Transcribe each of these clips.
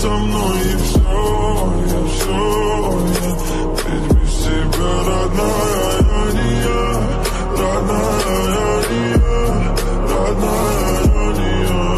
со мной и все, ведь без тебя, родная, я не я, родная, я не я, родная, я не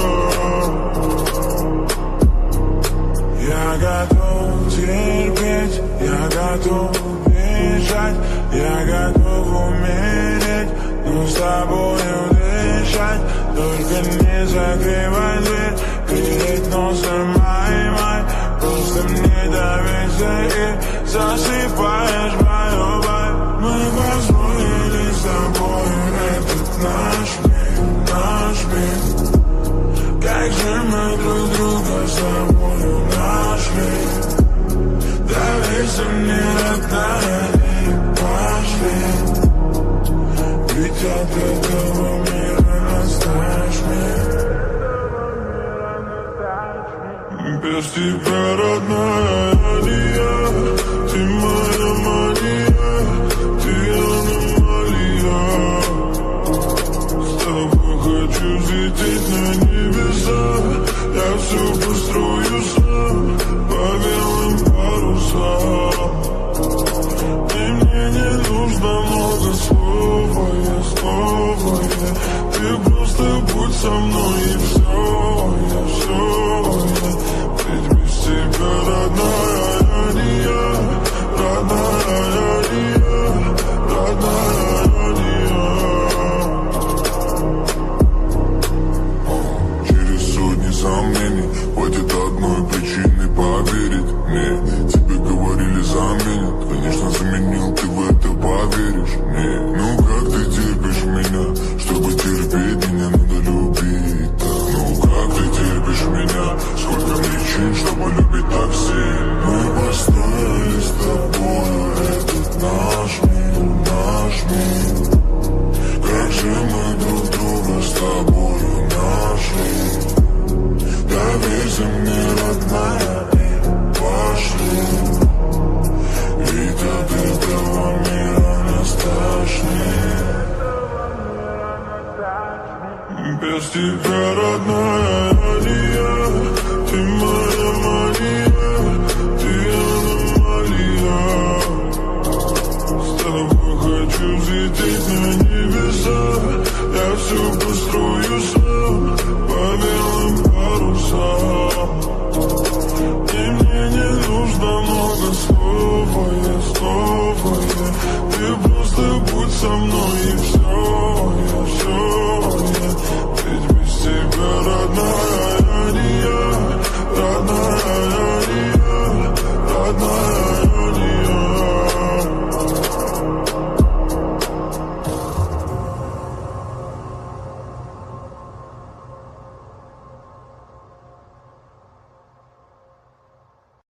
я. Я готов терпеть, я готов бежать, я готов умереть, но с тобою дышать. Только не закрывай дверь, перед носом май, просто мне доверься и засыпаешь мою боль. Мы построили с тобой этот наш мир. Как же мы друг друга с тобою нашли. Доверься мне, родная, и пошли. Ведь от этого мира настаешь мир. Без тебя, родная, я не я. Ты моя мания, ты аномалия. С тобой хочу взлететь на небеса. Я все построю сам по белым парусам. И мне не нужно много слова, ты просто будь со мной и все, ведь без тебя, родная, я не я, родная, я не я, родная, я не я. Через сотни сомнений хватит одной причины поверить мне. Тебе говорили заменят, конечно заменил, ты в это поверишь мне. Ну как ты терпишь меня, чтобы терпеть меня надо любить так. Ну как ты терпишь меня, сколько причин, чтобы любить так сильно. Мы построили с тобой этот наш мир. Как же мы друг друга с тобою нашли. Доверься мне, родная, и пошли. Ведь от этого мира нас тошнит. Без тебя,